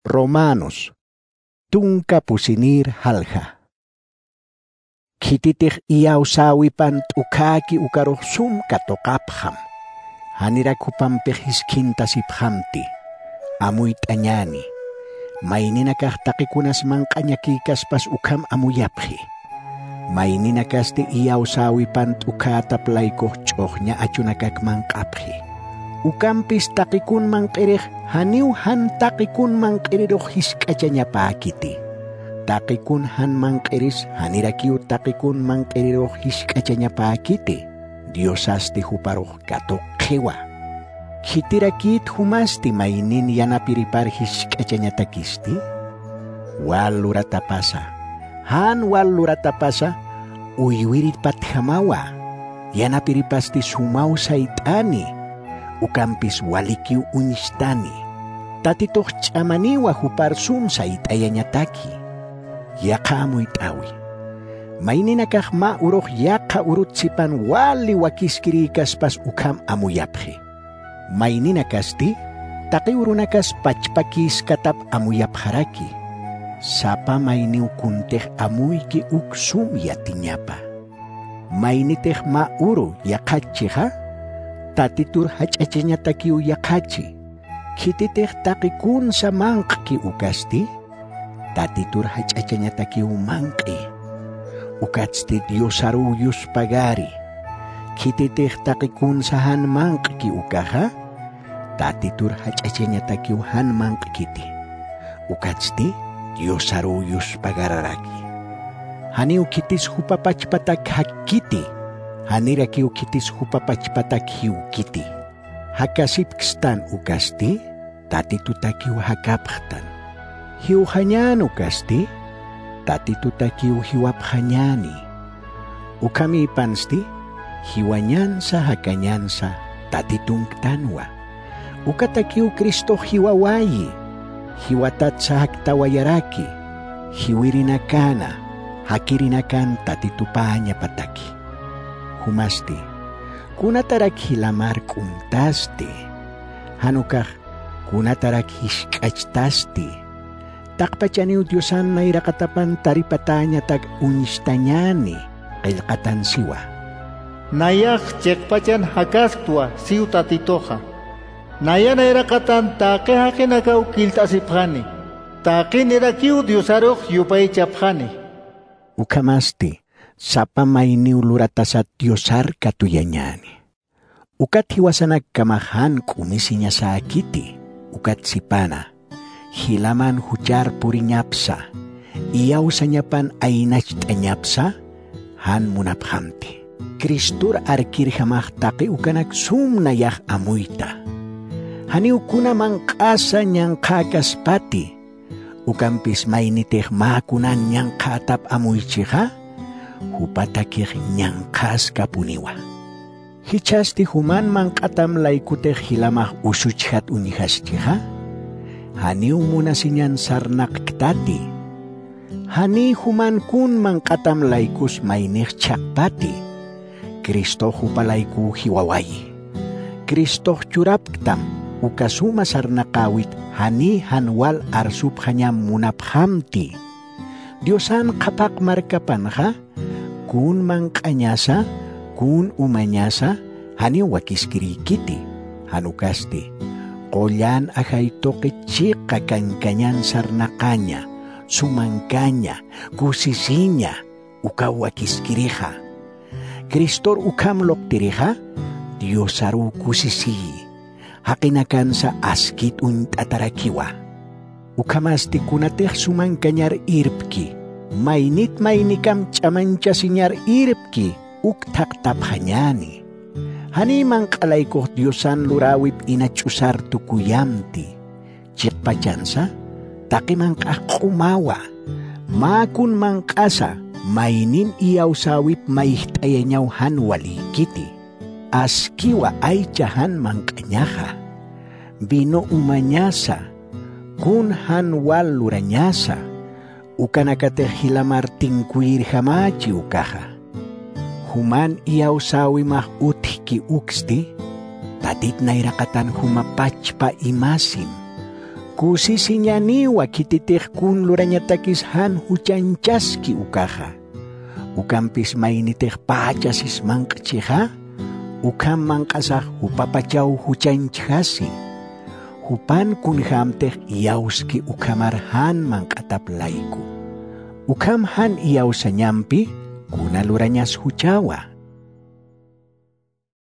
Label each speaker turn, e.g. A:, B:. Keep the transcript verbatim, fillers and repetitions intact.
A: Romanos, tungka pusinir halja. Kititih iyaw sawipan tukaki ukaroh sum katokapham. Hanirakupam pehiskinta siphamti. Amuy tanyani. Maininakah takikunas mangkanyakikas pas ukam amuyaphi. Maininakas ti iyaw sawipan tukatap laykoh chohnya acunakak mangkaphi. Ukampis takikun mangkirih haniw han takikun mangkiridoh hiskachanya pakiti. Takikun han mangkiris hanirakiu takikun mangkiridoh hiskachanya pakiti. Diosasti huparoh gatok kewa. Kitirakit humasti mainin yana piripar hiskachanya takisti. Waluratapasa. Han waluratapasa uywirit pathamawa. Yana piripasti sumau saitani. Ukampis walikiu unistani. Tatitoh chamaniwa hupar sum saitayanya taki. Yaka amuy tawi. Maininakah ma uroh yaka urut sipan wali wakiskirikas pas ukam amuyaphe. Maininakas ti taki urunakas pachpakis katap amuyap haraki. Sapa mainiu kunteh amuy ki uksum yatinyapa. Mainiteh ma uro yakachiha. Tatitur hachachenya takiu yakachi. Kititeh takikun sa mangki ukasti. Tatitur hachachenya takiu mangki. Ukatsti diosaruyus pagari. Kititeh takikun sa han mangki ukaha. Tatitur hachachenya takiu han mangkiti. Ukatsti diosaruyus pagararaki. Haniu kitis hupapachpatak hakiti. Hanirakiu kitis hupapachpatak hiu kiti. Hakasipkstan ukasti, tatitutakiu hakapkhtan. Hiu hanyan ukasti, tatitutakiu hiwapkhanyani. Ukami pansti, hiwanyansa hakanyansa tatitungtanwa. Ukatakiu Kristo hiwawayi, hiwatat sa haktawayaraki, hiwirinakana, hakirinakan tatitupanya pataki. Humasti, kunatarak hilamar kumtasti, hanukah kunatarak hiskachitasti, takpachaniu Diosan na irakatapan taripatanya tag unistanyani, kailkatan siwa.
B: Nayak chekpachan hakastua siu tatitoha, naya na irakatan take hakinakaw kiltasipkhani, take nirakiu Diosarok yupay chapkhani.
A: Ukamasti, sapa mainiu luratasat Diosar katuyanyani. Ukat hiwasanak kamahan kumisinya sakiti. Ukat sipana. Hilaman hujar purinyapsa. Iyaw sanyapan ainach tanyapsa. Han munaphamti. Kristur arkir hamahtaki ukanak sumnayah amuita. Hani ukuna mangkasa nyang kakaspati. Ukampis mainiteh makunan nyang katap amuichiha. Hupatakir nyangkas kapuniwa. Hichasti human mangkatam laikuteh hilamah usuchat unihastiha. Hani umuna sinyan sarnak ktati. Hani human kun mangkatam laikus mainih chakpati. Kristo hupalaiku hiwawayi. Kristo curap ktam ukasuma sarnakawit hani hanwal arsup hanya munaphamti. Diosan kapak markapan ha? Kun mangkanyasa, kun umanyasa, hani wakiskiri kiti, hanukasti. Kolyan akay toke chika kankanyan sarnakanya, sumangkanya, kusisinya, uka wakiskiriha. Kristor ukam loktiriha, Diosaru kusisi, hakinakan sa askit untatarakiwa. Ukamasti kunateh sumangkanyar irpki, mainit mainikam chamancha sinyar irpki uktak taphanyani. Hani mangkalaikoh Diosan lurawip inachusar tukuyamti. Chikpachansa, taki mangkah kumawa. Makun mangkasa, mainin iyaw sawip maihtayanyaw han walikiti. Askiwa ay chahan mangkanyaha. Bino umanyasa, kun han wal luranyasa. Ukanakate hilamar tingkuir hamachi ukaha. Human iyaw sawi mah uthiki uksti, tatit na irakatan humapach pa imasim. Kusisiñaniwa kititejkun lurañatakishan huchanchaski ukaja. Ukampis mainitej pachasis manqchiha. Ukam manqasaj upapachau huchanchasi. Hupan kunhamtej iauski ukamarhan manqataplayku. Ukamhan iausañampi kuna lurañas huchawa.